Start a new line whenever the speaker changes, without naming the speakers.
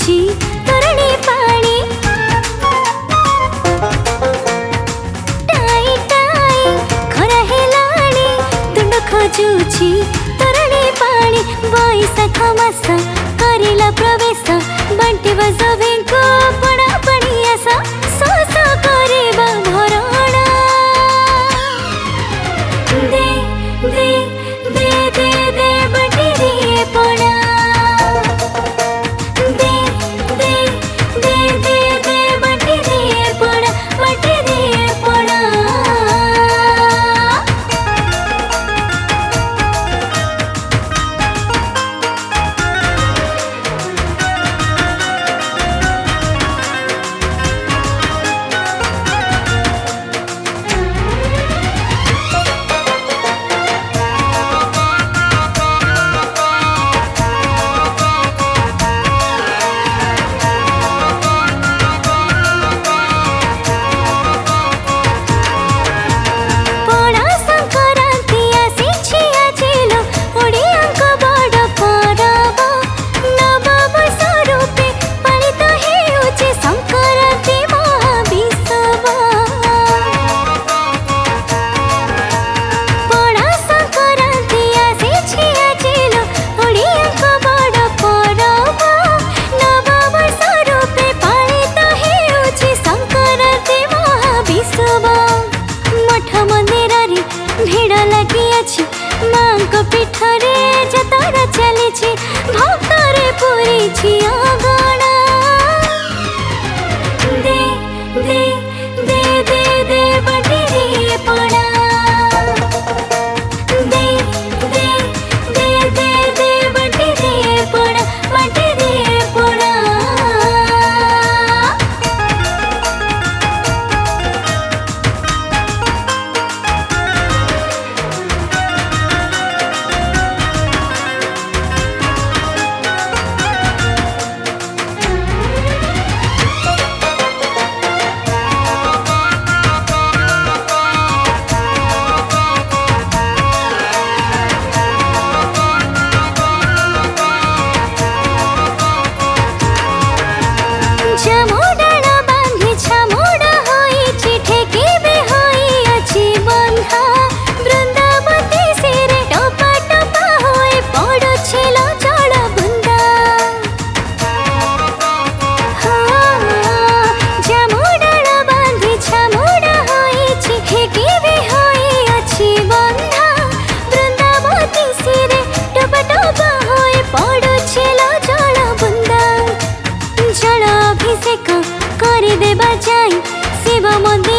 जुची तोरणी पानी tie tie खरा हेलाणी तुंड खोजुची तोरणी पानी बैशाख मास करिला प्रवेश बांटिब सभिंको पड़ा पड़ी आस सस करिबा भरणा दे दे दे दे दे बटी रे पड़ा दे दे दे दे दे बटी रे पड़ा बटी रे पड़ा पीठरे जतरा चली भक्तरे पूरी अगणा दे दे दे दे दे बटी रे पड़ा दे दे दे दे दे बटी रे पड़ा बटी रे पड़ा कर देबा जाई शिव मंदिर